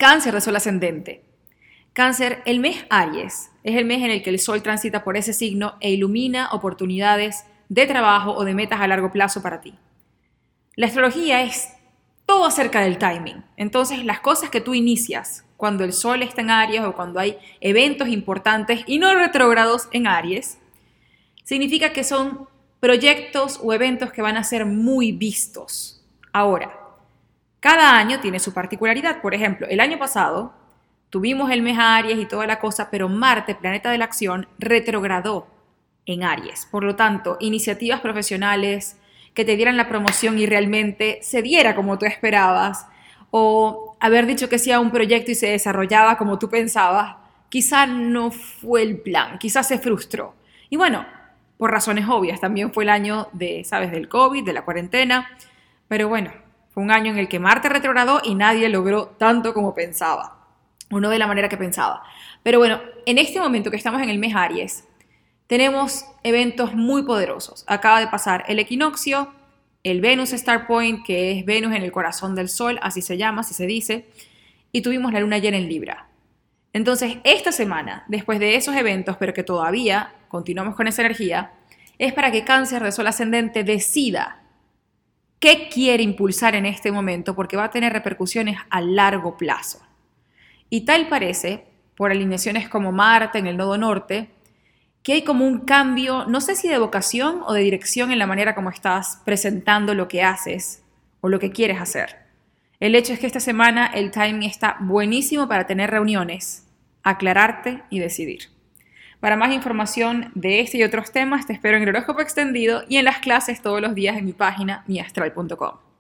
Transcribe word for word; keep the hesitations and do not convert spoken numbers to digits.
Cáncer de Sol ascendente. Cáncer, el mes Aries es el mes en el que el Sol transita por ese signo e ilumina oportunidades de trabajo o de metas a largo plazo para ti. La astrología es todo acerca del timing. Entonces, las cosas que tú inicias cuando el Sol está en Aries o cuando hay eventos importantes y no retrógrados en Aries, significa que son proyectos o eventos que van a ser muy vistos. Ahora, cada año tiene su particularidad. Por ejemplo, el año pasado tuvimos el mes Aries y toda la cosa, pero Marte, planeta de la acción, retrogradó en Aries. Por lo tanto, iniciativas profesionales que te dieran la promoción y realmente se diera como tú esperabas, o haber dicho que sí a un proyecto y se desarrollaba como tú pensabas, quizá no fue el plan, quizá se frustró. Y bueno, por razones obvias, también fue el año de, ¿sabes?, del COVID, de la cuarentena, pero bueno, fue un año en el que Marte retrogradó y nadie logró tanto como pensaba, o no de la manera que pensaba. Pero bueno, en este momento que estamos en el mes Aries, tenemos eventos muy poderosos. Acaba de pasar el equinoccio, el Venus Star Point, que es Venus en el corazón del Sol, así se llama, así se dice, y tuvimos la luna llena en Libra. Entonces, esta semana, después de esos eventos, pero que todavía continuamos con esa energía, es para que Cáncer de Sol ascendente decida qué quiere impulsar en este momento, porque va a tener repercusiones a largo plazo. Y tal parece, por alineaciones como Marte en el nodo norte, que hay como un cambio, no sé si de vocación o de dirección en la manera como estás presentando lo que haces o lo que quieres hacer. El hecho es que esta semana el timing está buenísimo para tener reuniones, aclararte y decidir. Para más información de este y otros temas, te espero en el horóscopo extendido y en las clases todos los días en mi página mi astral punto com.